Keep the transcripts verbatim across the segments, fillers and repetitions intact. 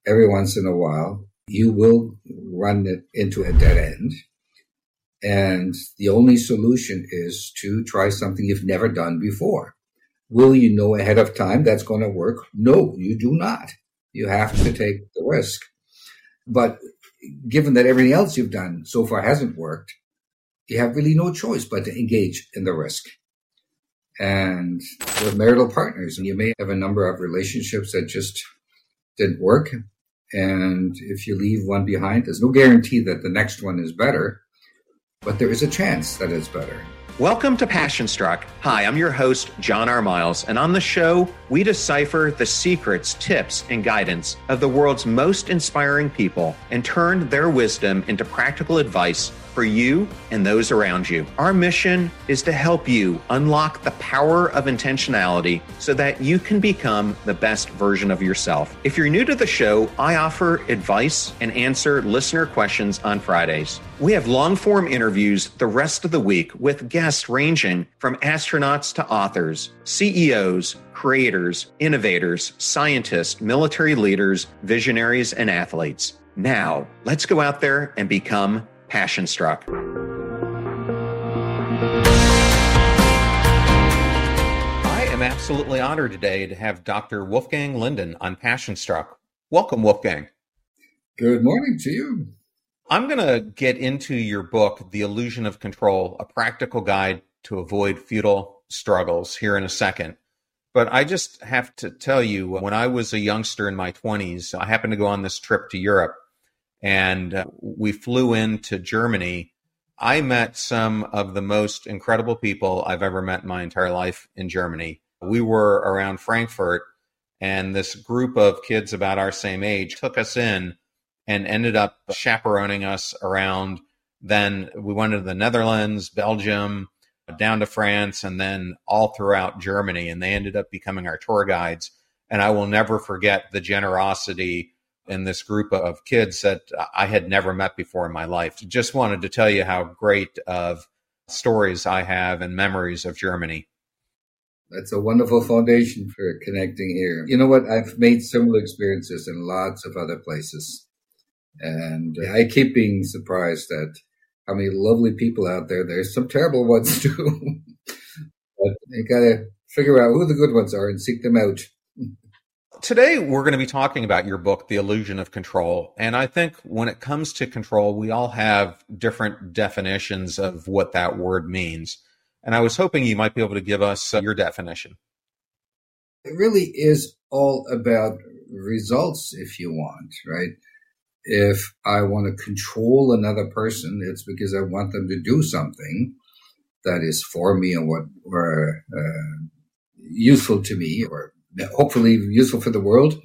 every once in a while, you will run it into a dead end. And the only solution is to try something you've never done before. Will you know ahead of time that's going to work? No, you do not. You have to take the risk. But given that everything else you've done so far hasn't worked, you have really no choice but to engage in the risk. And with marital partners, you may have a number of relationships that just didn't work. And if you leave one behind, there's no guarantee that the next one is better, but there is a chance that it's better. Welcome to Passion Struck. Hi, I'm your host, John R. Miles, and on the show, we decipher the secrets, tips, and guidance of the world's most inspiring people and turn their wisdom into practical advice for you and those around you. Our mission is to help you unlock the power of intentionality so that you can become the best version of yourself. If you're new to the show, I offer advice and answer listener questions on Fridays. We have long-form interviews the rest of the week with guests ranging from astronauts to authors, C E Os, creators, innovators, scientists, military leaders, visionaries, and athletes. Now, let's go out there and become Passion Struck. I am absolutely honored today to have Doctor Wolfgang Linden on Passion Struck. Welcome, Wolfgang. Good morning to you. I'm going to get into your book, The Illusion of Control, A Practical Guide to Avoid Futile Struggles, here in a second. But I just have to tell you, when I was a youngster in my twenties, I happened to go on this trip to Europe, and uh, we flew into Germany. I met some of the most incredible people I've ever met in my entire life in Germany. We were around Frankfurt, and this group of kids about our same age took us in and ended up chaperoning us around. Then we went to the Netherlands, Belgium, down to France, and then all throughout Germany. And they ended up becoming our tour guides. And I will never forget the generosity in this group of kids that I had never met before in my life. Just wanted to tell you how great of stories I have and memories of Germany. That's a wonderful foundation for connecting here. You know what? I've made similar experiences in lots of other places. And I keep being surprised at how many lovely people out there. There's some terrible ones too. But you got to figure out who the good ones are and seek them out. Today, we're going to be talking about your book, The Illusion of Control. And I think when it comes to control, we all have different definitions of what that word means. And I was hoping you might be able to give us your definition. It really is all about results, if you want, right? If I want to control another person, it's because I want them to do something that is for me and what or uh, useful to me, or hopefully useful for the world.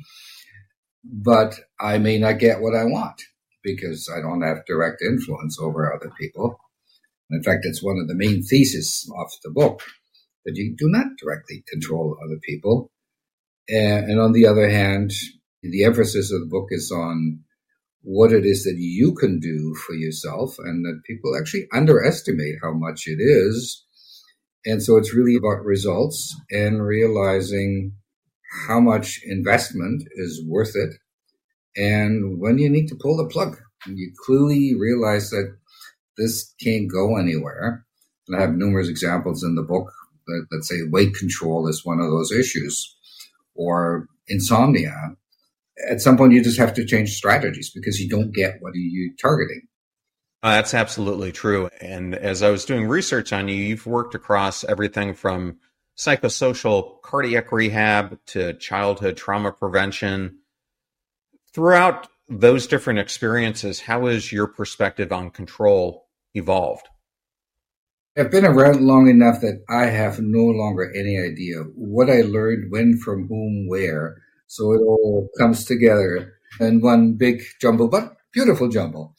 But I may not get what I want because I don't have direct influence over other people. In fact, it's one of the main theses of the book, that you do not directly control other people. And, and on the other hand, the emphasis of the book is on what it is that you can do for yourself, and that people actually underestimate how much it is. And so it's really about results and realizing how much investment is worth it and when you need to pull the plug. And you clearly realize that this can't go anywhere. And I have numerous examples in the book that, let's say, weight control is one of those issues, or insomnia. At some point, you just have to change strategies because you don't get what you're targeting. Uh, that's absolutely true. And as I was doing research on you, you've worked across everything from psychosocial cardiac rehab to childhood trauma prevention. Throughout those different experiences, how has your perspective on control evolved? I've been around long enough that I have no longer any idea what I learned, when, from whom, where. So it all comes together in one big jumble, but beautiful jumble.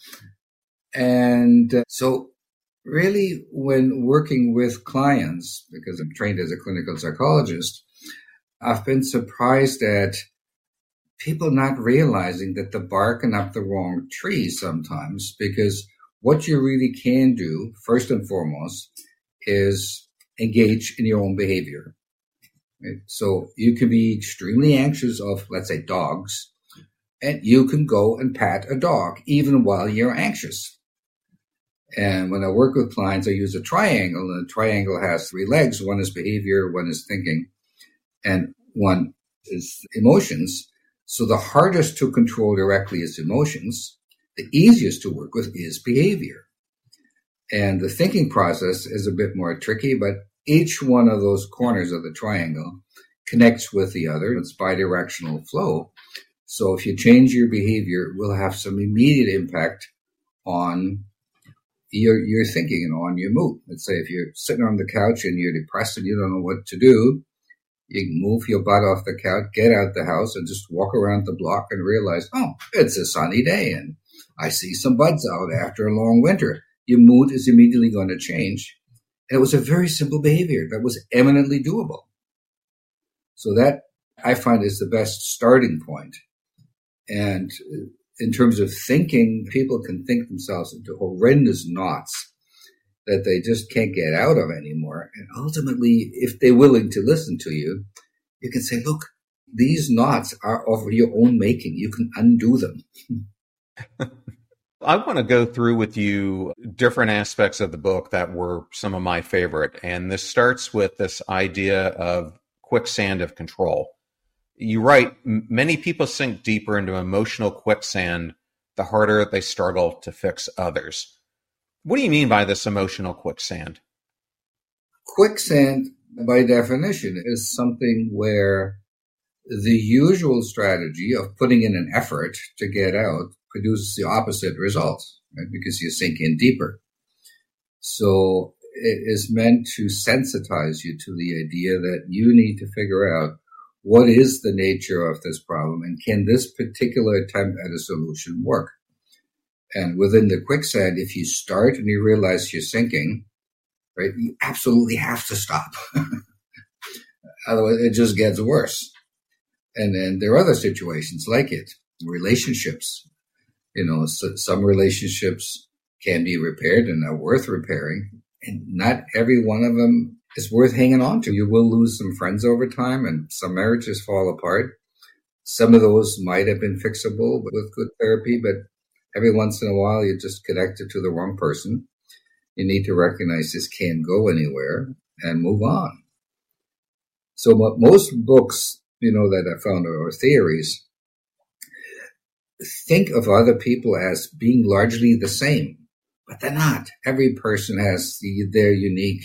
And uh, so really when working with clients, because I'm trained as a clinical psychologist, I've been surprised at people not realizing that they're barking up the wrong tree sometimes, because what you really can do, first and foremost, is engage in your own behavior. Right? So you can be extremely anxious of, let's say, dogs, and you can go and pat a dog even while you're anxious. And when I work with clients, I use a triangle, and the triangle has three legs. One is behavior, one is thinking, and one is emotions. So the hardest to control directly is emotions. The easiest to work with is behavior. And the thinking process is a bit more tricky, but each one of those corners of the triangle connects with the other. It's bidirectional flow. So if you change your behavior, it will have some immediate impact on your, your thinking and on your mood. Let's say if you're sitting on the couch and you're depressed and you don't know what to do, you can move your butt off the couch, get out the house, and just walk around the block and realize, oh, it's a sunny day and I see some buds out after a long winter. Your mood is immediately going to change. And it was a very simple behavior that was eminently doable. So that, I find, is the best starting point. And in terms of thinking, people can think themselves into horrendous knots that they just can't get out of anymore. And ultimately, if they're willing to listen to you, you can say, look, these knots are of your own making. You can undo them. I want to go through with you different aspects of the book that were some of my favorite. And this starts with this idea of quicksand of control. You write, many people sink deeper into emotional quicksand the harder they struggle to fix others. What do you mean by this emotional quicksand? Quicksand, by definition, is something where the usual strategy of putting in an effort to get out produces the opposite result, right? Because you sink in deeper. So it is meant to sensitize you to the idea that you need to figure out what is the nature of this problem and can this particular attempt at a solution work? And within the quicksand, if you start and you realize you're sinking, right, you absolutely have to stop. Otherwise, it just gets worse. And then there are other situations like it, relationships. You know, so some relationships can be repaired and are worth repairing, and not every one of them is worth hanging on to. You will lose some friends over time, and some marriages fall apart. Some of those might have been fixable with good therapy, but every once in a while you're just connected to the wrong person. You need to recognize this can't go anywhere and move on. So what most books, you know, that I found, or theories, think of other people as being largely the same, but they're not. Every person has the, their unique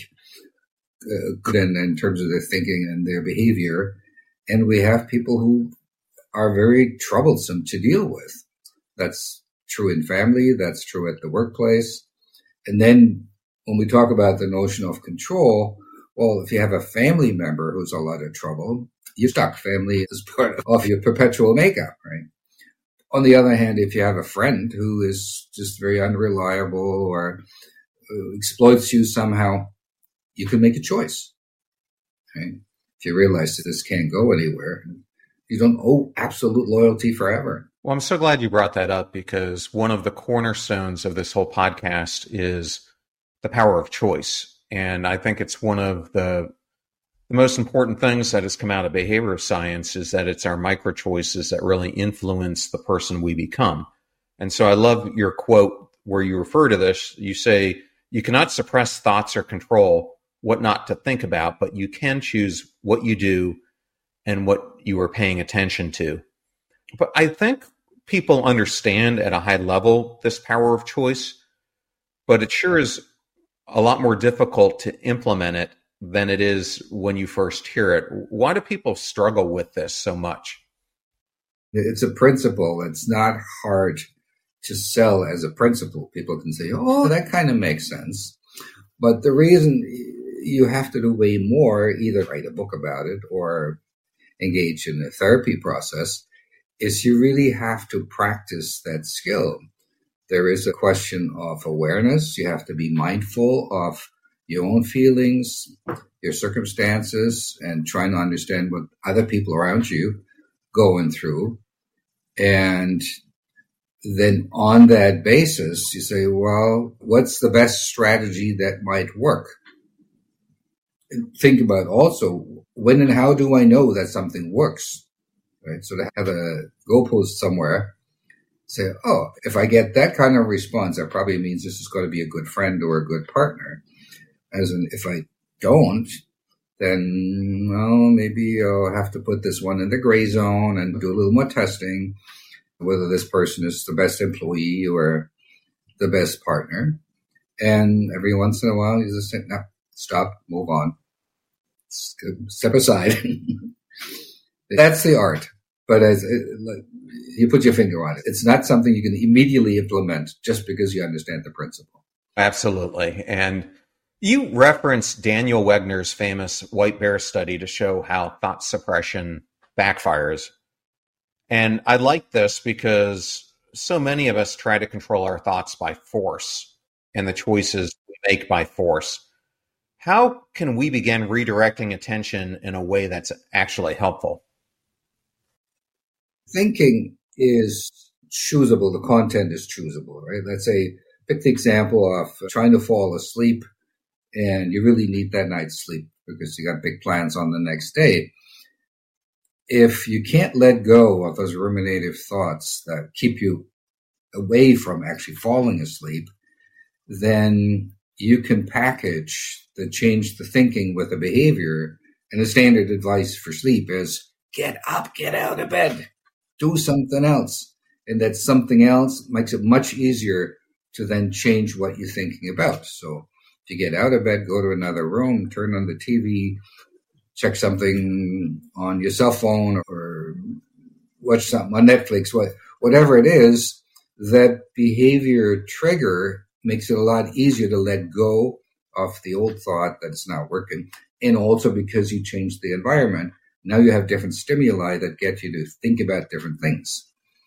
uh, good in, in terms of their thinking and their behavior, and we have people who are very troublesome to deal with. That's true in family, that's true at the workplace. And then when we talk about the notion of control, well, if you have a family member who's a lot of trouble, you stock family as part of your perpetual makeup, right? On the other hand, if you have a friend who is just very unreliable or exploits you somehow, you can make a choice. Right? If you realize that this can't go anywhere, you don't owe absolute loyalty forever. Well, I'm so glad you brought that up, because one of the cornerstones of this whole podcast is the power of choice. And I think it's one of the The most important things that has come out of behavioral science is that it's our micro choices that really influence the person we become. And so I love your quote where you refer to this. You say, you cannot suppress thoughts or control what not to think about, but you can choose what you do and what you are paying attention to. But I think people understand at a high level this power of choice, but it sure is a lot more difficult to implement it than it is when you first hear it. Why do people struggle with this so much? It's a principle. It's not hard to sell as a principle. People can say, oh, that kind of makes sense. But the reason you have to do way more, either write a book about it or engage in a therapy process, is you really have to practice that skill. There is a question of awareness. You have to be mindful of your own feelings, your circumstances, and trying to understand what other people around you going through. And then on that basis, you say, well, what's the best strategy that might work? And think about also, when and how do I know that something works? right? So to have a goalpost somewhere, say, oh, if I get that kind of response, that probably means this is going to be a good friend or a good partner. As in, if I don't, then, well, maybe I'll have to put this one in the gray zone and do a little more testing, whether this person is the best employee or the best partner. And every once in a while, you just say, no, stop, move on, step aside. That's the art. But as you put your finger on it, it's not something you can immediately implement just because you understand the principle. Absolutely. And you referenced Daniel Wegner's famous white bear study to show how thought suppression backfires. And I like this because so many of us try to control our thoughts by force and the choices we make by force. How can we begin redirecting attention in a way that's actually helpful? Thinking is choosable. The content is choosable, right? Let's say, pick the example of trying to fall asleep and you really need that night's sleep because you got big plans on the next day. If you can't let go of those ruminative thoughts that keep you away from actually falling asleep, then you can package the change the thinking with a behavior. And the standard advice for sleep is get up, get out of bed, do something else. And that something else makes it much easier to then change what you're thinking about. So if you get out of bed, go to another room, turn on the T V, check something on your cell phone or watch something on Netflix, whatever it is, that behavior trigger makes it a lot easier to let go of the old thought that it's not working. And also because you changed the environment, now you have different stimuli that get you to think about different things.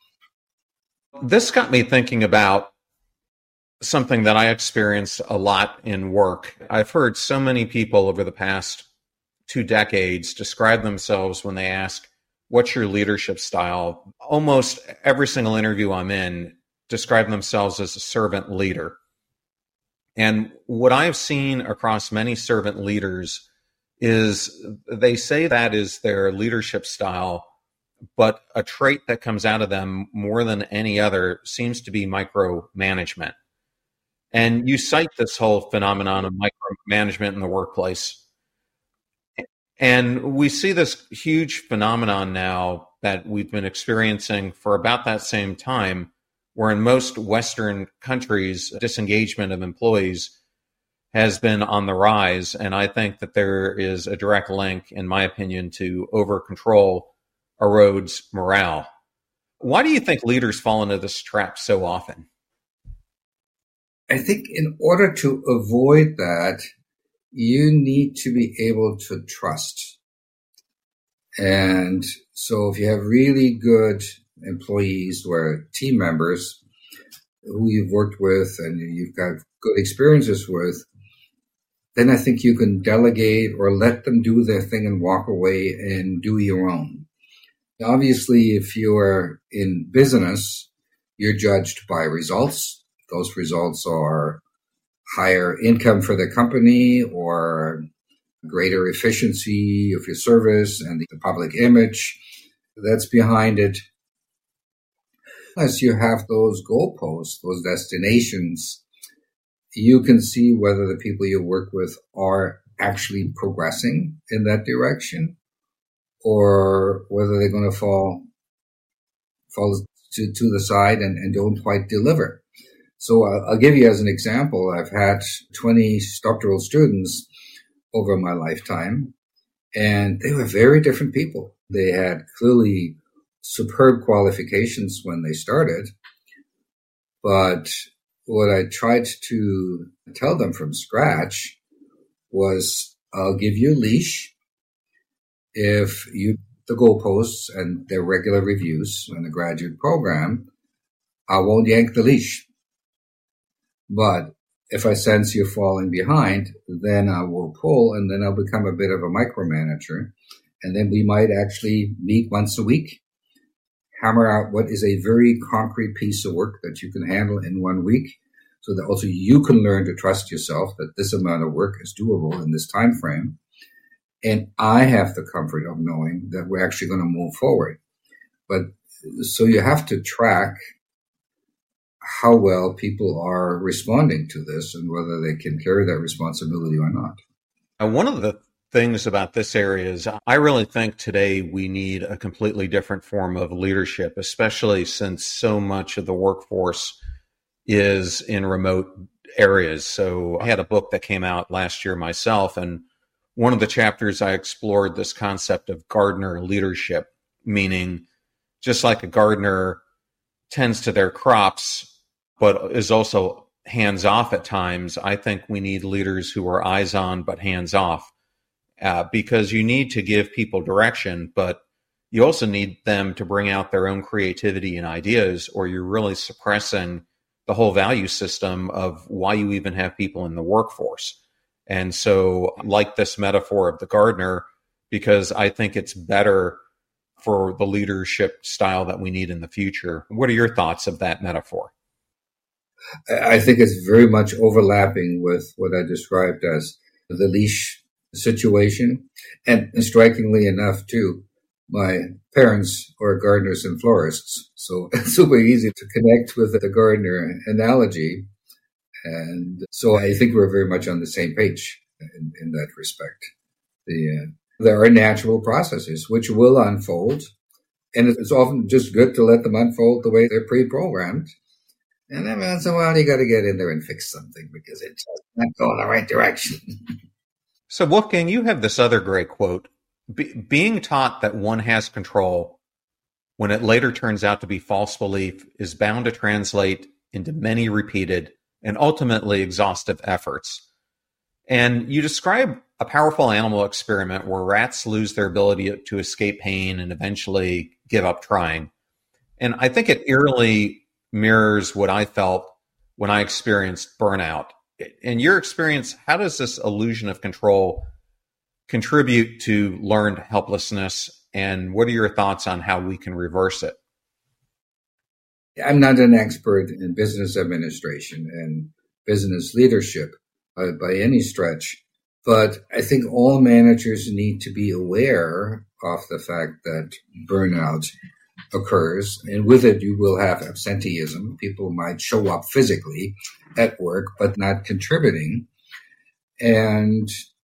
This got me thinking about something that I experienced a lot in work. I've heard so many people over the past two decades describe themselves when they ask, what's your leadership style? Almost every single interview I'm in describe themselves as a servant leader. And what I've seen across many servant leaders is they say that is their leadership style, but a trait that comes out of them more than any other seems to be micromanagement. And you cite this whole phenomenon of micromanagement in the workplace. And we see this huge phenomenon now that we've been experiencing for about that same time, where in most Western countries, disengagement of employees has been on the rise. And I think that there is a direct link, in my opinion, to over-control erodes morale. Why do you think leaders fall into this trap so often? I think in order to avoid that, you need to be able to trust. And so if you have really good employees who are team members who you've worked with and you've got good experiences with, then I think you can delegate or let them do their thing and walk away and do your own. Obviously, if you are in business, you're judged by results. Those results are higher income for the company or greater efficiency of your service and the public image that's behind it. As you have those goalposts, those destinations, you can see whether the people you work with are actually progressing in that direction or whether they're going to fall fall to, to the side and, and don't quite deliver. So I'll, I'll give you as an example, I've had twenty doctoral students over my lifetime, and they were very different people. They had clearly superb qualifications when they started, but what I tried to tell them from scratch was, I'll give you a leash if you the goalposts and their regular reviews in the graduate program. I won't yank the leash. But if I sense you're falling behind, then I will pull, and then I'll become a bit of a micromanager. And then we might actually meet once a week, hammer out what is a very concrete piece of work that you can handle in one week, so that also you can learn to trust yourself that this amount of work is doable in this time frame. And I have the comfort of knowing that we're actually going to move forward. But so you have to track how well people are responding to this and whether they can carry that responsibility or not. And one of the things about this area is I really think today we need a completely different form of leadership, especially since so much of the workforce is in remote areas. So I had a book that came out last year myself, and one of the chapters I explored this concept of gardener leadership, meaning just like a gardener tends to their crops, but is also hands off at times, I think we need leaders who are eyes on, but hands off, uh, because you need to give people direction, but you also need them to bring out their own creativity and ideas, or you're really suppressing the whole value system of why you even have people in the workforce. And so I like this metaphor of the gardener, because I think it's better for the leadership style that we need in the future. What are your thoughts of that metaphor? I think it's very much overlapping with what I described as the leash situation. And strikingly enough, too, my parents are gardeners and florists. So it's super easy to connect with the gardener analogy. And so I think we're very much on the same page in, in that respect. The, uh, there are natural processes which will unfold. And it's often just good to let them unfold the way they're pre-programmed. And every once in a while, you got to get in there and fix something because it's not going the right direction. So, Wolfgang, you have this other great quote. Be- being taught that one has control when it later turns out to be false belief is bound to translate into many repeated and ultimately exhaustive efforts. And you describe a powerful animal experiment where rats lose their ability to escape pain and eventually give up trying. And I think it eerily mirrors what I felt when I experienced burnout. In your experience, how does this illusion of control contribute to learned helplessness? And what are your thoughts on how we can reverse it? I'm not an expert in business administration and business leadership by, by any stretch, but I think all managers need to be aware of the fact that burnout occurs, and with it you will have absenteeism. People might show up physically at work but not contributing, and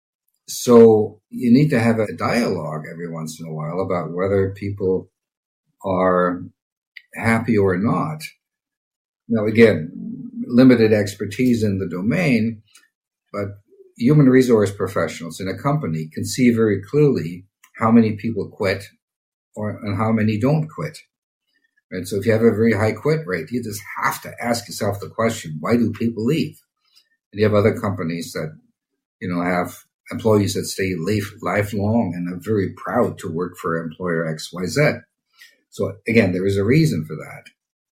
so you need to have a dialogue every once in a while about whether people are happy or not. Now again, limited expertise in the domain, but human resource professionals in a company can see very clearly how many people quit or and how many don't quit. And so if you have a very high quit rate, you just have to ask yourself the question, why do people leave? And you have other companies that, you know, have employees that stay life, lifelong and are very proud to work for employer X Y Z. So again, there is a reason for that.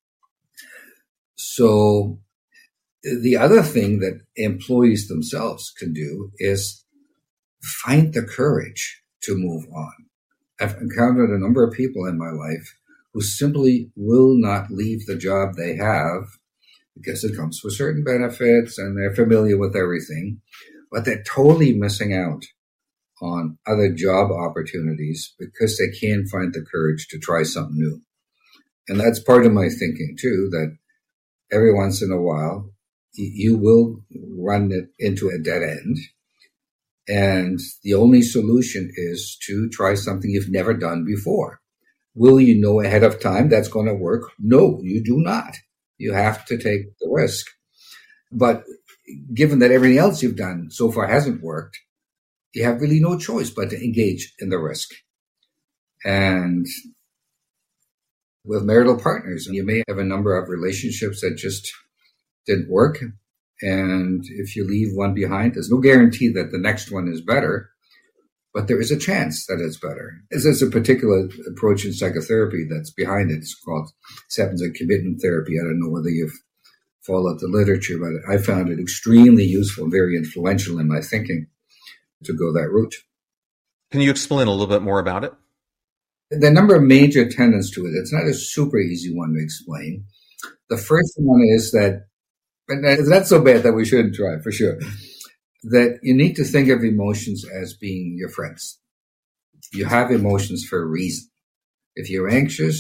So the other thing that employees themselves can do is find the courage to move on. I've encountered a number of people in my life who simply will not leave the job they have because it comes with certain benefits and they're familiar with everything, but they're totally missing out on other job opportunities because they can't find the courage to try something new. And that's part of my thinking too, that every once in a while you will run it into a dead end. And the only solution is to try something you've never done before. Will you know ahead of time that's going to work? No, you do not. You have to take the risk. But given that everything else you've done so far hasn't worked, you have really no choice but to engage in the risk. And with marital partners, you may have a number of relationships that just didn't work. And if you leave one behind, there's no guarantee that the next one is better, but there is a chance that it's better. There's a particular approach in psychotherapy that's behind it. It's called acceptance and commitment therapy. I don't know whether you've followed the literature, but I found it extremely useful, very influential in my thinking to go that route. Can you explain a little bit more about it? There are a number of major tenets to it. It's not a super easy one to explain. The first one is that, and it's not so bad that we shouldn't try, for sure, that you need to think of emotions as being your friends. You have emotions for a reason. If you're anxious,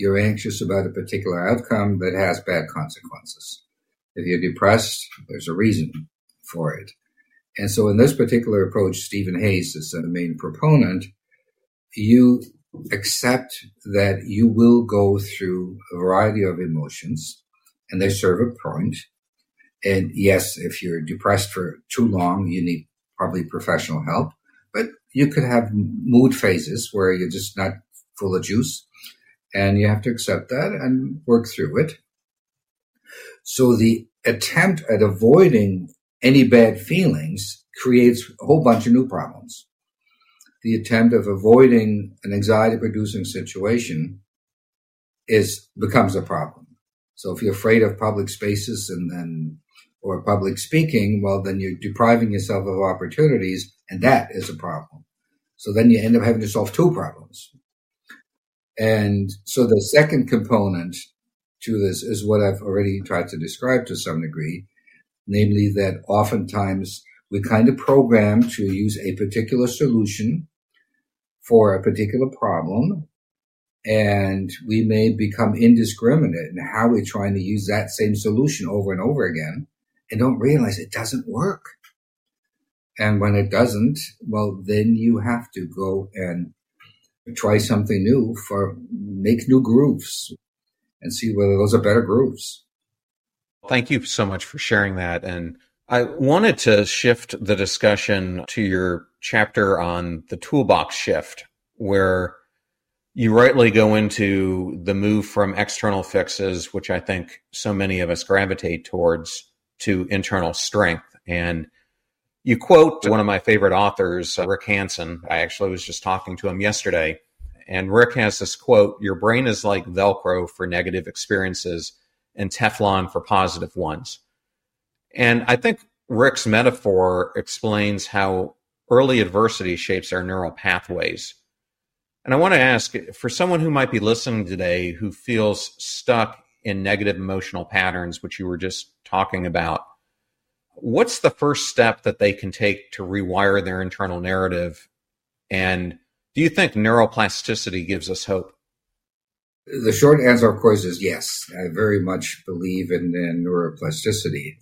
you're anxious about a particular outcome that has bad consequences. If you're depressed, there's a reason for it. And so in this particular approach, Stephen Hayes is the main proponent. You accept that you will go through a variety of emotions, and they serve a point. And yes, if you're depressed for too long, you need probably professional help. But you could have mood phases where you're just not full of juice, and you have to accept that and work through it. So the attempt at avoiding any bad feelings creates a whole bunch of new problems. The attempt of avoiding an anxiety-producing situation is becomes a problem. So if you're afraid of public spaces and then or public speaking, well, then you're depriving yourself of opportunities, and that is a problem. So then you end up having to solve two problems. And so the second component to this is what I've already tried to describe to some degree, namely that oftentimes we kind of program to use a particular solution for a particular problem, and we may become indiscriminate in how we're trying to use that same solution over and over again and don't realize it doesn't work. And when it doesn't, well, then you have to go and try something new, for make new grooves and see whether those are better grooves. Thank you so much for sharing that. And I wanted to shift the discussion to your chapter on the toolbox shift, where you rightly go into the move from external fixes, which I think so many of us gravitate towards, to internal strength. And you quote one of my favorite authors, Rick Hanson. I actually was just talking to him yesterday. And Rick has this quote: "Your brain is like Velcro for negative experiences and Teflon for positive ones." And I think Rick's metaphor explains how early adversity shapes our neural pathways. And I want to ask, for someone who might be listening today who feels stuck in negative emotional patterns, which you were just talking about, what's the first step that they can take to rewire their internal narrative? And do you think neuroplasticity gives us hope? The short answer, of course, is yes. I very much believe in, in neuroplasticity.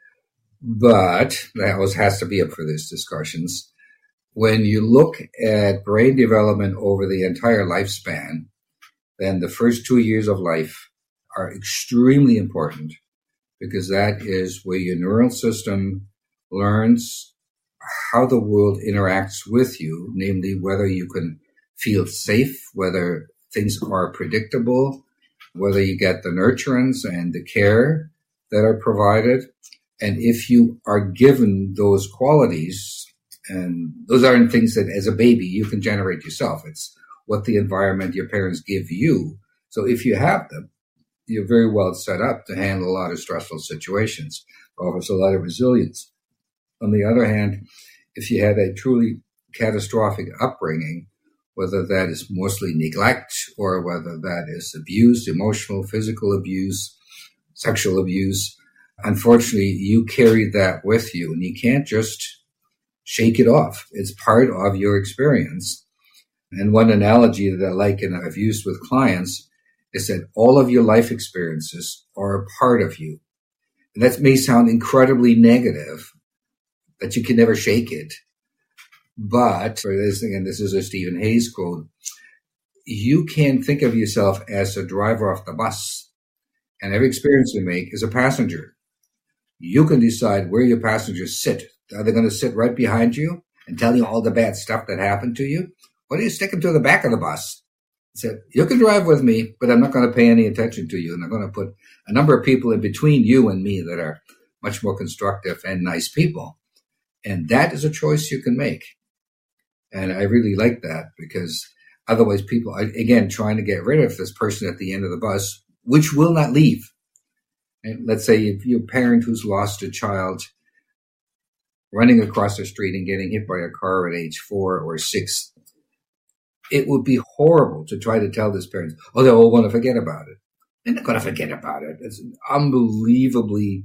But that always has to be up for these discussions. When you look at brain development over the entire lifespan, then the first two years of life are extremely important, because that is where your neural system learns how the world interacts with you, namely whether you can feel safe, whether things are predictable, whether you get the nurturance and the care that are provided. And if you are given those qualities, and those aren't things that as a baby you can generate yourself, it's what the environment your parents give you. So if you have them, you're very well set up to handle a lot of stressful situations, offers a lot of resilience. On the other hand, if you had a truly catastrophic upbringing, whether that is mostly neglect or whether that is abuse, emotional, physical abuse, sexual abuse, unfortunately, you carry that with you, and you can't just shake it off. It's part of your experience. And one analogy that I like and I've used with clients is that all of your life experiences are a part of you. And that may sound incredibly negative, that you can never shake it. But for this thing, and this is a Stephen Hayes quote, you can think of yourself as a driver of the bus, and every experience you make is a passenger. You can decide where your passengers sit. Are they going to sit right behind you and tell you all the bad stuff that happened to you? Or do you stick them to the back of the bus? Said, you can drive with me, but I'm not going to pay any attention to you. And I'm going to put a number of people in between you and me that are much more constructive and nice people. And that is a choice you can make. And I really like that, because otherwise people are, again, trying to get rid of this person at the end of the bus, which will not leave. And let's say if you're a parent who's lost a child running across the street and getting hit by a car at age four or six, it would be horrible to try to tell this parent, oh, they're all going to forget about it. They're not going to forget about it. It's an unbelievably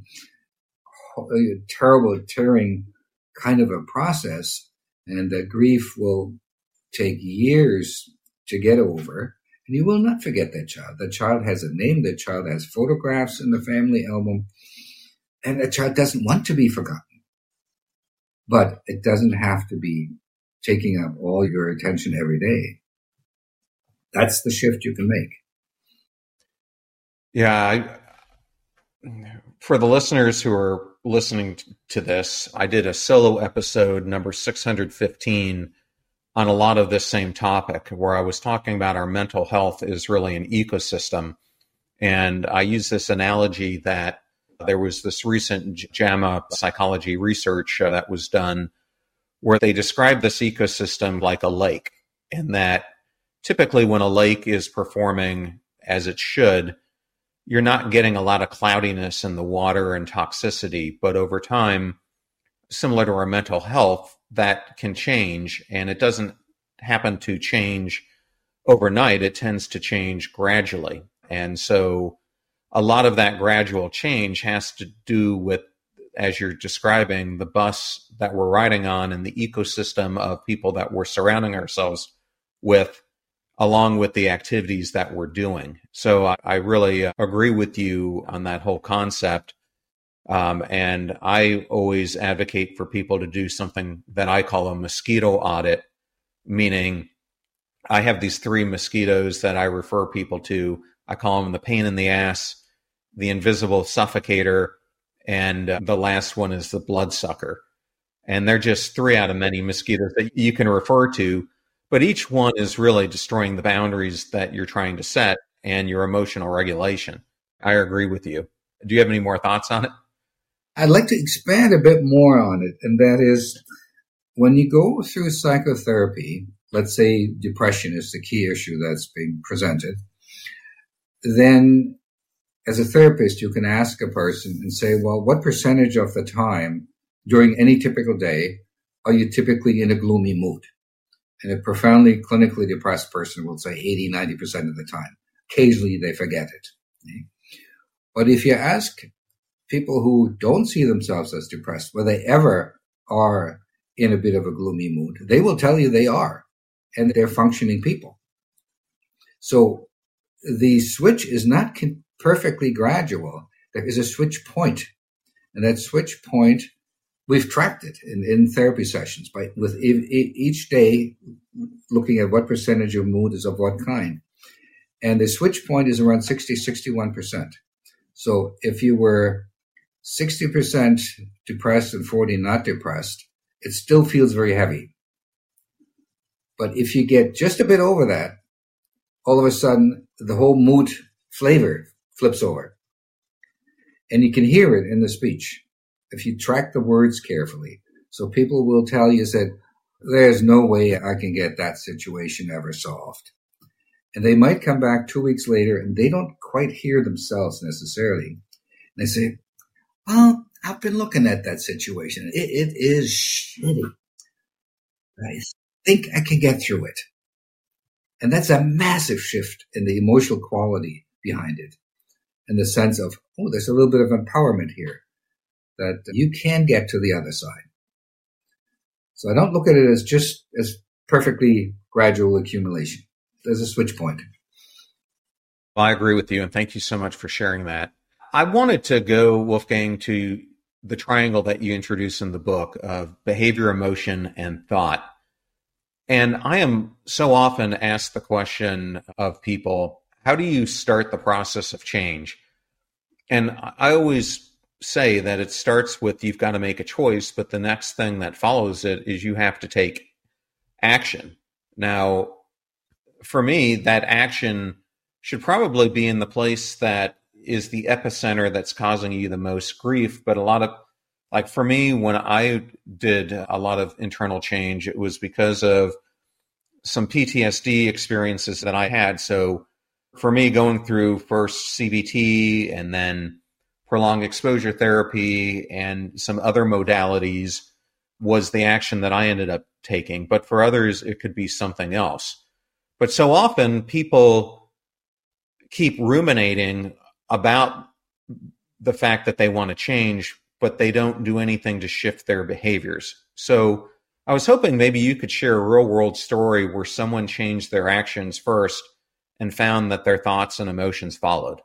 terrible, tearing kind of a process. And that grief will take years to get over. And you will not forget that child. That child has a name. That child has photographs in the family album. And that child doesn't want to be forgotten. But it doesn't have to be taking up all your attention every day. That's the shift you can make. Yeah. I, for the listeners who are listening to this, I did a solo episode, number six hundred fifteen, on a lot of this same topic, where I was talking about our mental health is really an ecosystem. And I use this analogy that there was this recent JAMA psychology research uh, that was done where they described this ecosystem like a lake, and that typically when a lake is performing as it should, you're not getting a lot of cloudiness in the water and toxicity. But over time, similar to our mental health, that can change, and it doesn't happen to change overnight. It tends to change gradually. And so a lot of that gradual change has to do with, as you're describing, the bus that we're riding on and the ecosystem of people that we're surrounding ourselves with, along with the activities that we're doing. So I, I really agree with you on that whole concept. Um, and I always advocate for people to do something that I call a mosquito audit, meaning I have these three mosquitoes that I refer people to. I call them the pain in the ass, the invisible suffocator, and uh, the last one is the bloodsucker. And they're just three out of many mosquitoes that you can refer to, but each one is really destroying the boundaries that you're trying to set and your emotional regulation. I agree with you. Do you have any more thoughts on it? I'd like to expand a bit more on it, and that is when you go through psychotherapy, let's say depression is the key issue that's being presented, then as a therapist, you can ask a person and say, well, what percentage of the time during any typical day are you typically in a gloomy mood? And a profoundly clinically depressed person will say eighty, ninety percent of the time. Occasionally they forget it. Okay? But if you ask people who don't see themselves as depressed, whether they ever are in a bit of a gloomy mood, they will tell you they are, and they're functioning people. So the switch is not con- perfectly gradual. There is a switch point, and that switch point, we've tracked it in, in therapy sessions by with e- e- each day looking at what percentage of mood is of what kind. And the switch point is around sixty, sixty-one percent. So if you were sixty percent depressed and forty not depressed, it still feels very heavy. But if you get just a bit over that, all of a sudden the whole mood flavor flips over. And you can hear it in the speech if you track the words carefully. So people will tell you that there's no way I can get that situation ever solved. And they might come back two weeks later and they don't quite hear themselves necessarily. And they say, well, I've been looking at that situation. It, it is shitty. I think I can get through it. And that's a massive shift in the emotional quality behind it. In the sense of, oh, there's a little bit of empowerment here that you can get to the other side. So I don't look at it as just as perfectly gradual accumulation. There's a switch point. Well, I agree with you, and thank you so much for sharing that. I wanted to go, Wolfgang, to the triangle that you introduce in the book of behavior, emotion, and thought. And I am so often asked the question of people, how do you start the process of change? And I always say that it starts with you've got to make a choice, but the next thing that follows it is you have to take action. Now, for me, that action should probably be in the place that is the epicenter that's causing you the most grief. But a lot of, like for me, when I did a lot of internal change, it was because of some P T S D experiences that I had. So for me, going through first C B T and then prolonged exposure therapy and some other modalities was the action that I ended up taking. But for others, it could be something else. But so often people keep ruminating about the fact that they want to change, but they don't do anything to shift their behaviors. So I was hoping maybe you could share a real world story where someone changed their actions first and found that their thoughts and emotions followed?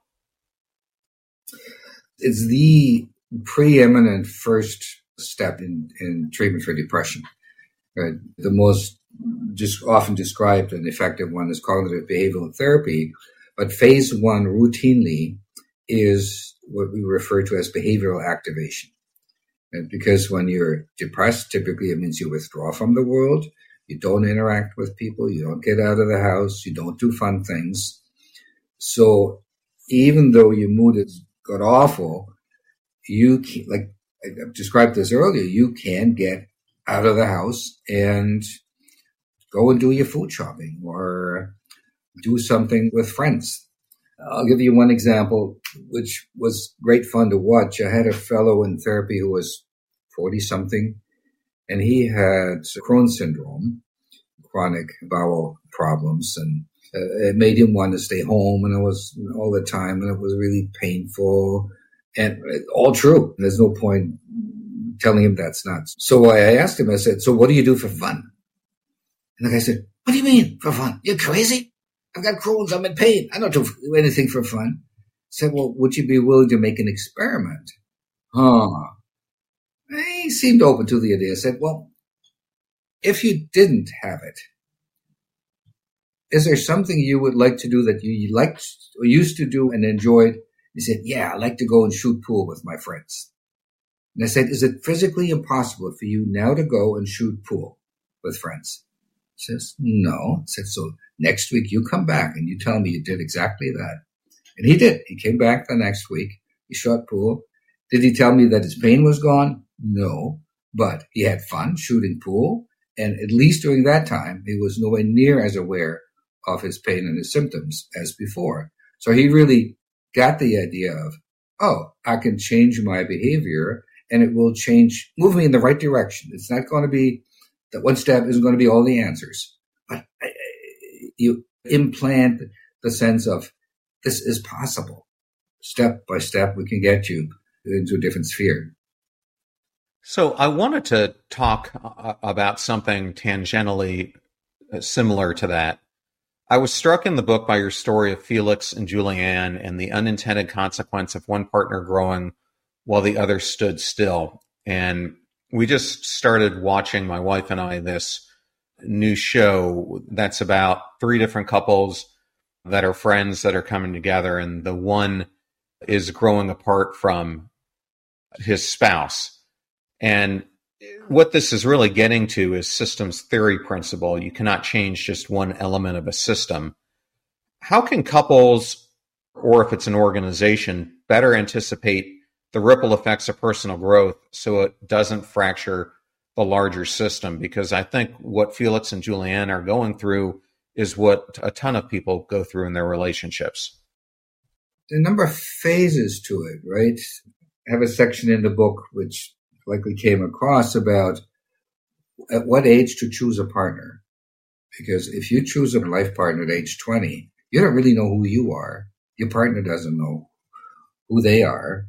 It's the preeminent first step in, in treatment for depression. Right? The most just often described and effective one is cognitive behavioral therapy, but phase one routinely is what we refer to as behavioral activation. And because when you're depressed, typically it means you withdraw from the world, you don't interact with people, you don't get out of the house, you don't do fun things. So even though your mood is god awful, you can, like I described this earlier, you can get out of the house and go and do your food shopping or do something with friends. I'll give you one example, which was great fun to watch. I had a fellow in therapy who was forty-something, and he had Crohn's syndrome, chronic bowel problems, and uh, it made him want to stay home, and it was all the time, and it was really painful, and all true. There's no point telling him that's not. So I asked him, I said, so what do you do for fun? And the guy said, what do you mean for fun? You're crazy? I've got Crohn's, I'm in pain. I don't do anything for fun. I said, well, would you be willing to make an experiment? Huh. He seemed open to the idea. I said, well, if you didn't have it, is there something you would like to do that you liked or used to do and enjoyed? He said, yeah, I like to go and shoot pool with my friends. And I said, is it physically impossible for you now to go and shoot pool with friends? He says, no. I said, so next week you come back and you tell me you did exactly that. And he did. He came back the next week. He shot pool. Did he tell me that his pain was gone? No. But he had fun shooting pool. And at least during that time, he was nowhere near as aware of his pain and his symptoms as before. So he really got the idea of, oh, I can change my behavior and it will change, move me in the right direction. It's not going to be, that one step isn't going to be all the answers. But you implant the sense of this is possible. Step by step, we can get you into a different sphere. So I wanted to talk about something tangentially similar to that. I was struck in the book by your story of Felix and Julianne and the unintended consequence of one partner growing while the other stood still. And we just started watching, my wife and I, this new show that's about three different couples that are friends that are coming together, and the one is growing apart from his spouse. And what this is really getting to is systems theory principle. You cannot change just one element of a system. How can couples, or if it's an organization, better anticipate the ripple effects of personal growth so it doesn't fracture the larger system? Because I think what Felix and Julianne are going through is what a ton of people go through in their relationships. There are a number of phases to it, right? I have a section in the book which likely came across about at what age to choose a partner. Because if you choose a life partner at age twenty, you don't really know who you are. Your partner doesn't know who they are.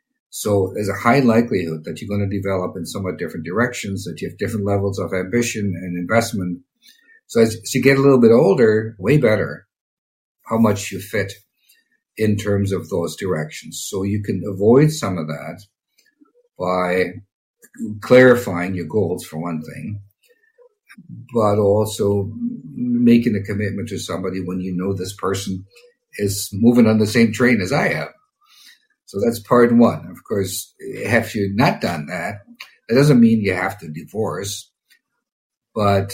So there's a high likelihood that you're going to develop in somewhat different directions, that you have different levels of ambition and investment. So as, as you get a little bit older, way better how much you fit in terms of those directions. So you can avoid some of that by clarifying your goals, for one thing, but also making a commitment to somebody when you know this person is moving on the same train as I am. So that's part one. Of course, if you've not done that, that doesn't mean you have to divorce. But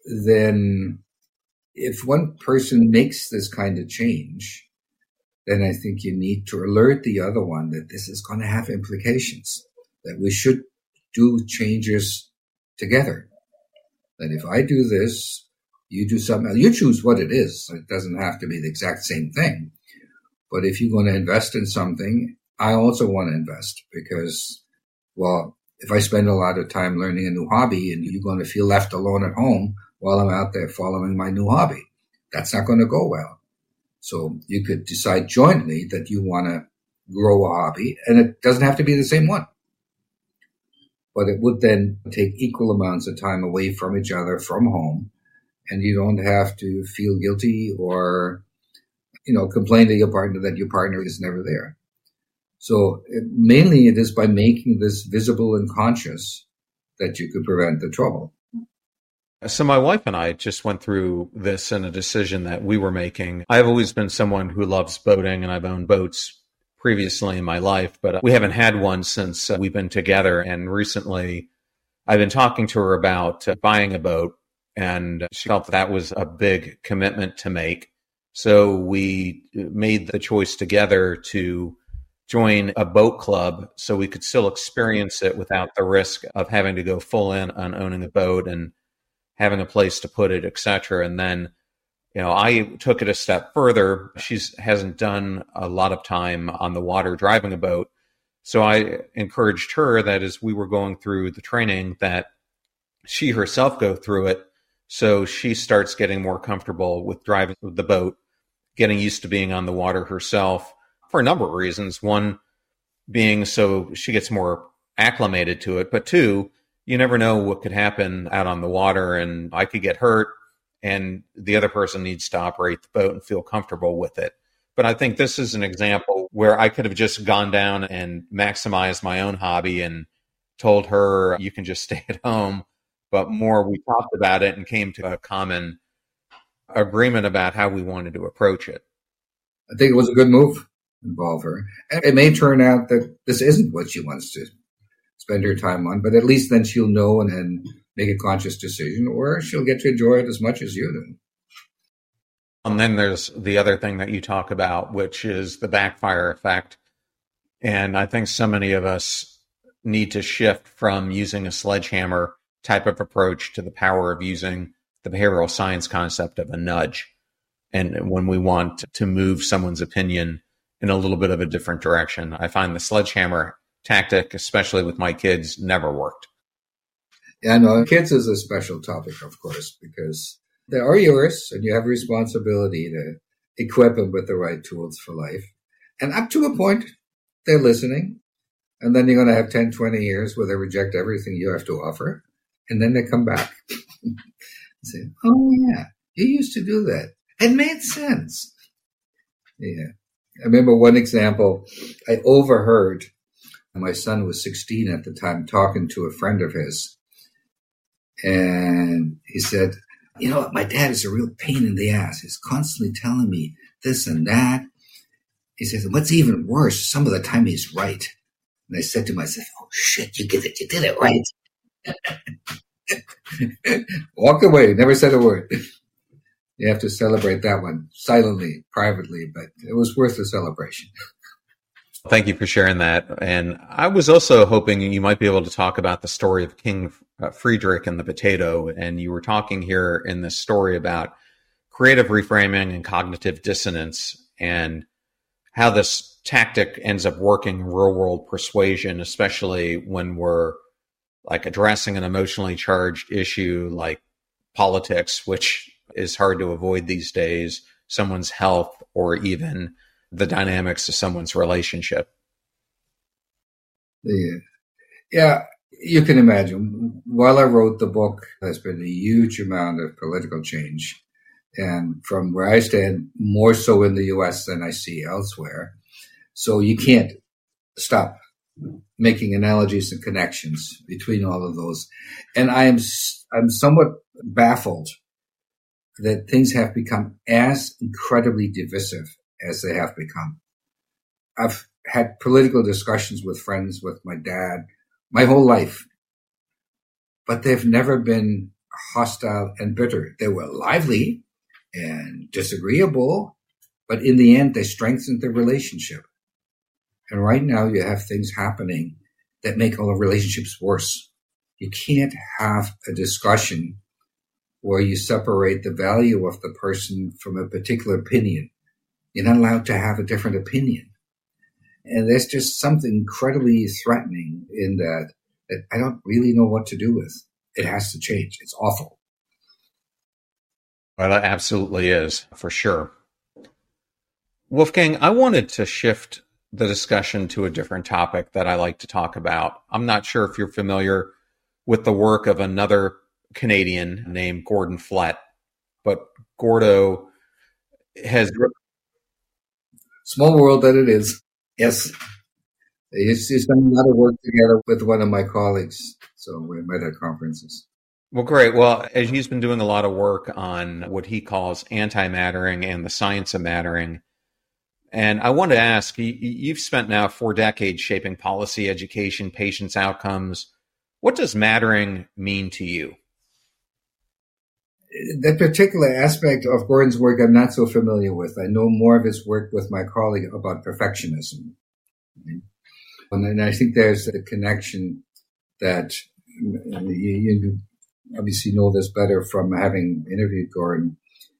then if one person makes this kind of change, then I think you need to alert the other one that this is going to have implications, that we should do changes together. That if I do this, you do something else. You choose what it is. It doesn't have to be the exact same thing. But if you're going to invest in something, I also want to invest because, well, if I spend a lot of time learning a new hobby and you're going to feel left alone at home while I'm out there following my new hobby, that's not going to go well. So you could decide jointly that you want to grow a hobby, and it doesn't have to be the same one. But it would then take equal amounts of time away from each other, from home, and you don't have to feel guilty or you know, complain to your partner that your partner is never there. So it, mainly it is by making this visible and conscious that you could prevent the trouble. So my wife and I just went through this in a decision that we were making. I've always been someone who loves boating, and I've owned boats previously in my life, but we haven't had one since we've been together. And recently I've been talking to her about buying a boat, and she felt that was a big commitment to make. So we made the choice together to join a boat club so we could still experience it without the risk of having to go full in on owning a boat and having a place to put it, et cetera. And then, you know, I took it a step further. She hasn't done a lot of time on the water driving a boat. So I encouraged her that as we were going through the training, that she herself go through it. So she starts getting more comfortable with driving the boat, getting used to being on the water herself for a number of reasons. One being so she gets more acclimated to it, but two, you never know what could happen out on the water, and I could get hurt, and the other person needs to operate the boat and feel comfortable with it. But I think this is an example where I could have just gone down and maximized my own hobby and told her, you can just stay at home. But more, we talked about it and came to a common agreement about how we wanted to approach it. I think it was a good move to involve her. And it may turn out that this isn't what she wants to spend her time on, but at least then she'll know and then make a conscious decision, or she'll get to enjoy it as much as you do. And then there's the other thing that you talk about, which is the backfire effect. And I think so many of us need to shift from using a sledgehammer type of approach to the power of using the behavioral science concept of a nudge. And when we want to move someone's opinion in a little bit of a different direction, I find the sledgehammer tactic, especially with my kids, never worked. Yeah, no, kids is a special topic, of course, because they are yours and you have a responsibility to equip them with the right tools for life. And up to a point, they're listening. And then you're going to have ten, twenty years where they reject everything you have to offer. And then they come back and say, oh, yeah, you used to do that. It made sense. Yeah. I remember one example I overheard. My son was sixteen at the time, talking to a friend of his. And he said, you know, my dad is a real pain in the ass. He's constantly telling me this and that. He says, what's even worse, some of the time he's right. And I said to myself, oh, shit, you get it. You did it right. Walked away, never said a word. You have to celebrate that one silently, privately, but it was worth the celebration. Thank you for sharing that. And I was also hoping you might be able to talk about the story of King Friedrich and the potato. And you were talking here in this story about creative reframing and cognitive dissonance and how this tactic ends up working in real world persuasion, especially when we're like addressing an emotionally charged issue like politics, which is hard to avoid these days, someone's health, or even the dynamics of someone's relationship. Yeah. Yeah, you can imagine. While I wrote the book, there's been a huge amount of political change. And from where I stand, more so in the U S than I see elsewhere. So you can't stop making analogies and connections between all of those. And I am I'm somewhat baffled that things have become as incredibly divisive as they have become. I've had political discussions with friends, with my dad, my whole life, but they've never been hostile and bitter. They were lively and disagreeable, but in the end, they strengthened the relationship. And right now, you have things happening that make all the relationships worse. You can't have a discussion where you separate the value of the person from a particular opinion. You're not allowed to have a different opinion. And there's just something incredibly threatening in that, that I don't really know what to do with. It has to change. It's awful. Well, it absolutely is, for sure. Wolfgang, I wanted to shift the discussion to a different topic that I like to talk about. I'm not sure if you're familiar with the work of another Canadian named Gordon Flett, but Gordo has Small world that it is. Yes. He's, he's done a lot of work together with one of my colleagues. So we met at conferences. Well, great. Well, as he's been doing a lot of work on what he calls anti-mattering and the science of mattering. And I want to ask, you've spent now four decades shaping policy, education, patients' outcomes. What does mattering mean to you? That particular aspect of Gordon's work I'm not so familiar with. I know more of his work with my colleague about perfectionism. And I think there's a connection that you, you obviously know this better from having interviewed Gordon,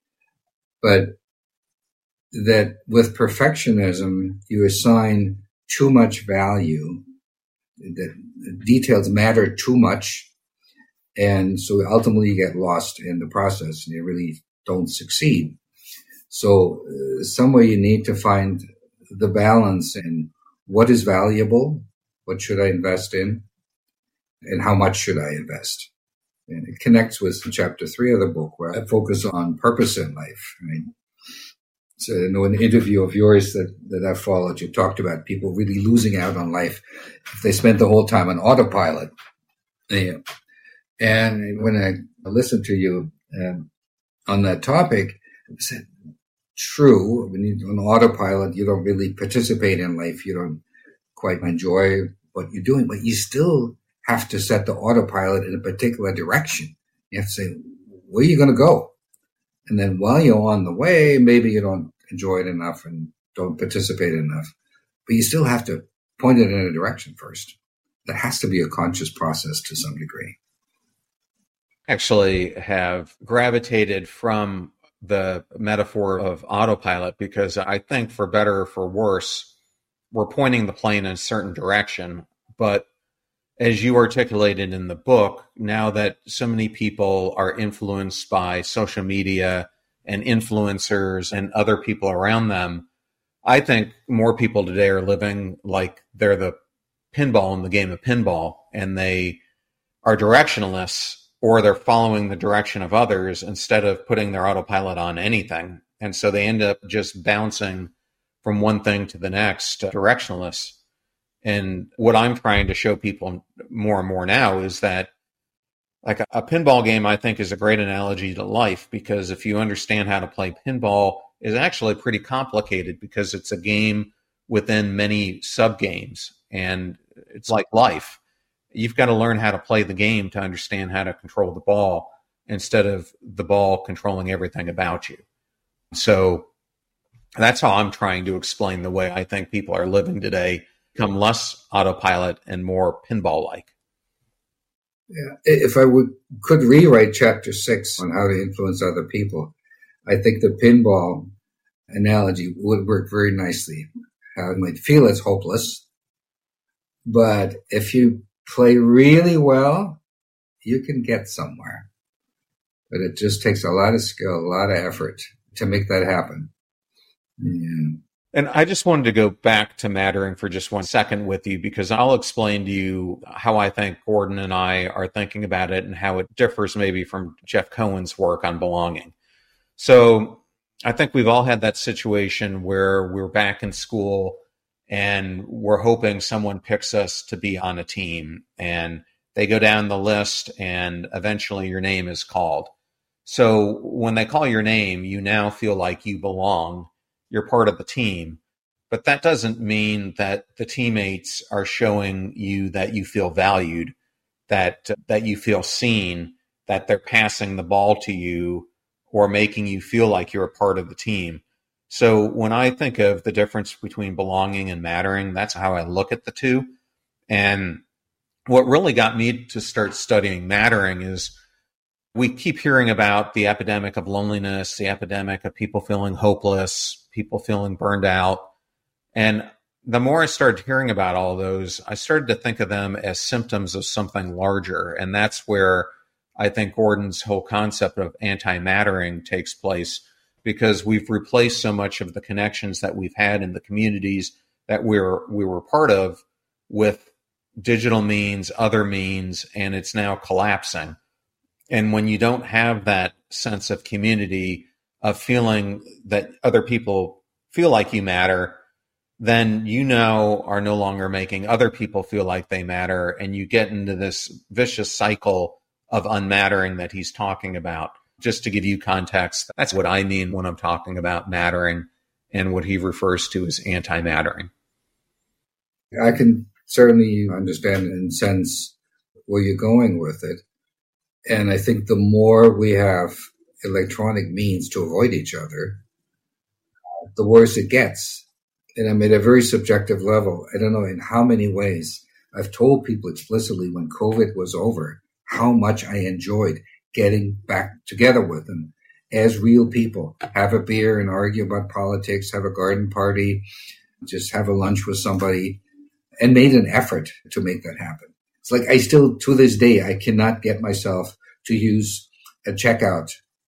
but that with perfectionism, you assign too much value, that details matter too much, and so ultimately you get lost in the process and you really don't succeed. So uh, somewhere you need to find the balance in what is valuable, what should I invest in, and how much should I invest. And it connects with chapter three of the book, where I focus on purpose in life. I mean, so I know an interview of yours that, that I followed, you talked about people really losing out on life if they spent the whole time on autopilot. Yeah. And when I listened to you um, on that topic, I said, true, when you're on autopilot, you don't really participate in life. You don't quite enjoy what you're doing, but you still have to set the autopilot in a particular direction. You have to say, where are you going to go? And then while you're on the way, maybe you don't enjoy it enough and don't participate enough, but you still have to point it in a direction first. That has to be a conscious process to some degree. Actually have gravitated from the metaphor of autopilot because I think for better or for worse, we're pointing the plane in a certain direction. But as you articulated in the book, now that so many people are influenced by social media and influencers and other people around them, I think more people today are living like they're the pinball in the game of pinball, and they are directionless, or they're following the direction of others instead of putting their autopilot on anything. And so they end up just bouncing from one thing to the next, directionless. And what I'm trying to show people more and more now is that like a, a pinball game, I think, is a great analogy to life, because if you understand how to play pinball, is actually pretty complicated because it's a game within many sub games, and it's like life. You've got to learn how to play the game to understand how to control the ball instead of the ball controlling everything about you. So that's how I'm trying to explain the way I think people are living today, become less autopilot and more pinball-like. Yeah. If I would could rewrite chapter six on how to influence other people, I think the pinball analogy would work very nicely. How it might feel it's hopeless, but if you play really well, you can get somewhere. But it just takes a lot of skill, a lot of effort to make that happen. Yeah. And I just wanted to go back to mattering for just one second with you, because I'll explain to you how I think Gordon and I are thinking about it and how it differs maybe from Jeff Cohen's work on belonging. So I think we've all had that situation where we're back in school and we're hoping someone picks us to be on a team, and they go down the list and eventually your name is called. So when they call your name, you now feel like you belong. You're part of the team, but that doesn't mean that the teammates are showing you that you feel valued, that that you feel seen, that they're passing the ball to you or making you feel like you're a part of the team. So when I think of the difference between belonging and mattering, that's how I look at the two. And what really got me to start studying mattering is we keep hearing about the epidemic of loneliness, the epidemic of people feeling hopeless, people feeling burned out. And the more I started hearing about all of those, I started to think of them as symptoms of something larger. And that's where I think Gordon's whole concept of anti-mattering takes place, because we've replaced so much of the connections that we've had in the communities that we're we were part of with digital means, other means, and it's now collapsing. And when you don't have that sense of community, of feeling that other people feel like you matter, then you now are no longer making other people feel like they matter. And you get into this vicious cycle of unmattering that he's talking about. Just to give you context, that's what I mean when I'm talking about mattering and what he refers to as anti-mattering. I can certainly understand and sense where you're going with it. And I think the more we have electronic means to avoid each other, the worse it gets. And I'm at a very subjective level. I don't know in how many ways I've told people explicitly when COVID was over how much I enjoyed getting back together with them as real people, have a beer and argue about politics, have a garden party, just have a lunch with somebody, and made an effort to make that happen. It's like I still, to this day, I cannot get myself to use a checkout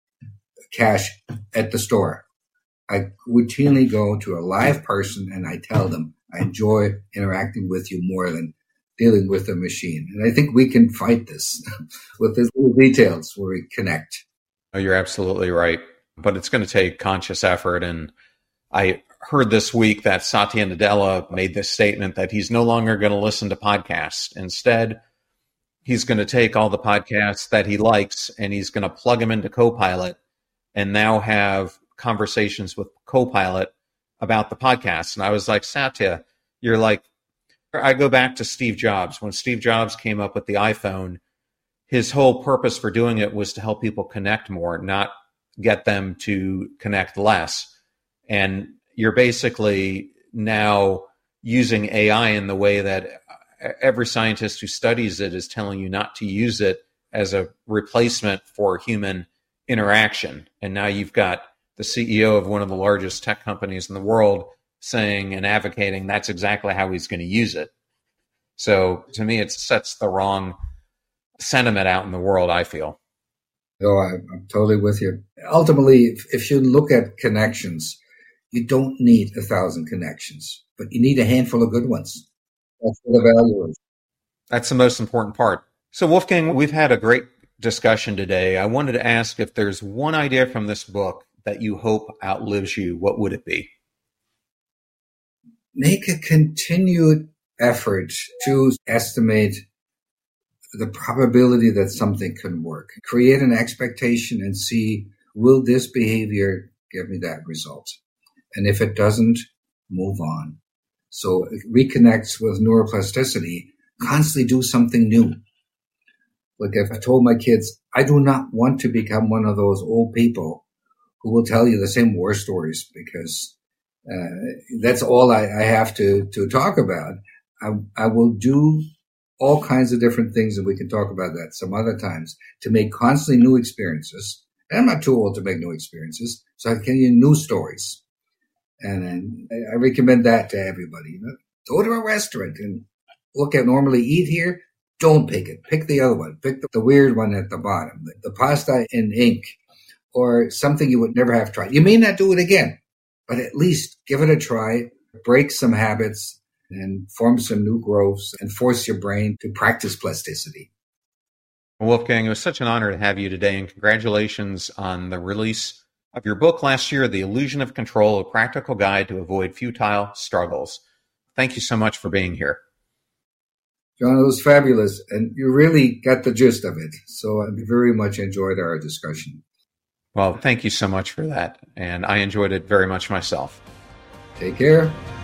cash at the store. I routinely go to a live person and I tell them I enjoy interacting with you more than dealing with a machine. And I think we can fight this with these little details where we connect. Oh, you're absolutely right. But it's going to take conscious effort. And I heard this week that Satya Nadella made this statement that he's no longer going to listen to podcasts. Instead, he's going to take all the podcasts that he likes and he's going to plug them into Copilot and now have conversations with Copilot about the podcast. And I was like, Satya, you're like, I go back to Steve Jobs. When Steve Jobs came up with the iPhone, his whole purpose for doing it was to help people connect more, not get them to connect less. And you're basically now using A I in the way that every scientist who studies it is telling you not to use it as a replacement for human interaction. And now you've got the C E O of one of the largest tech companies in the world saying and advocating that's exactly how he's going to use it. So to me, it sets the wrong sentiment out in the world, I feel. No, I, I'm totally with you. Ultimately, if, if you look at connections, you don't need a thousand connections, but you need a handful of good ones. That's where the value is. That's the most important part. So Wolfgang, we've had a great discussion today. I wanted to ask if there's one idea from this book that you hope outlives you, what would it be? Make a continued effort to estimate the probability that something can work. Create an expectation and see, will this behavior give me that result? And if it doesn't, move on. So it reconnects with neuroplasticity, constantly do something new. Like if I told my kids, I do not want to become one of those old people who will tell you the same war stories because uh, that's all I, I have to, to talk about. I, I will do all kinds of different things, and we can talk about that some other times, to make constantly new experiences. And I'm not too old to make new experiences, so I can use new stories. And, and I recommend that to everybody. You know, go to a restaurant and look at normally eat here. Don't pick it. Pick the other one. Pick the, the weird one at the bottom, the, the pasta in ink, or something you would never have tried. You may not do it again, but at least give it a try, break some habits, and form some new growths and force your brain to practice plasticity. Wolfgang, it was such an honor to have you today, and congratulations on the release of your book last year, The Illusion of Control, A Practical Guide to Avoid Futile Struggles. Thank you so much for being here. John, it was fabulous, and you really got the gist of it. So I very much enjoyed our discussion. Well, thank you so much for that, and I enjoyed it very much myself. Take care.